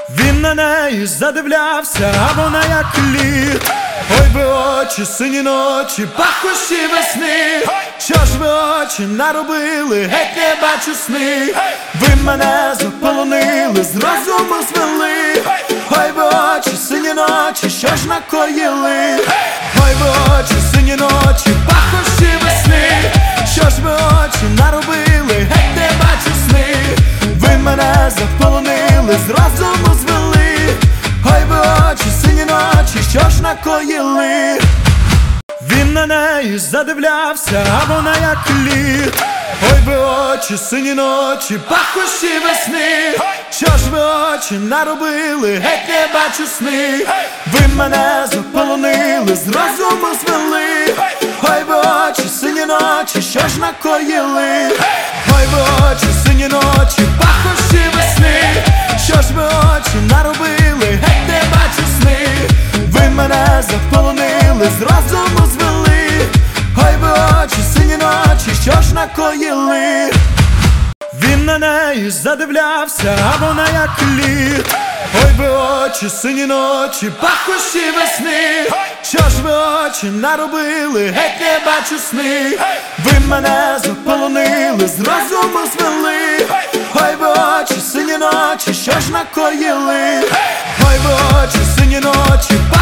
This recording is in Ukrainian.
Він на неї задивлявся, а вона як лід. Ой, ви очі, сині ночі, пахощі весни. Що ж ви очі наробили, геть не бачу сни. Ви мене заполонили, з розуму звели. Ой, ви очі, сині ночі, що ж накоїли. Ой, ви очі, сині ночі, пахощі весни. Що ж ви очі наробили, геть не бачу сни. Ви мене заполонили, з розуму звели. Ой, ви очі, сині ночі, що ж накоїли. Він на неї задивлявся, а вона як лід. Ой, ви очі, сині ночі, пахощі весни. Що ж ви очі наробили, геть не бачу сни. Ви мене заполонили, з розуму звели. Ой, ви очі, сині ночі, що ж накоїли. Ой, ви очі, сині ночі, пахощі весни. Що ж ви очі наробили, геть не бачу сни. Ви мене заполонили, з розуму звели. Ой, ви очі, сині ночі, що ж накоїли. Він на неї задивлявся, а вона як лід. Ой, ви очі, сині ночі, пахощі весни. Що ж ви очі наробили, геть не бачу сни. Ви мене заполонили, з розуму звели. Ой, ви очі, сині ночі, що ж накоїли. Ой, ви очі, сині ночі,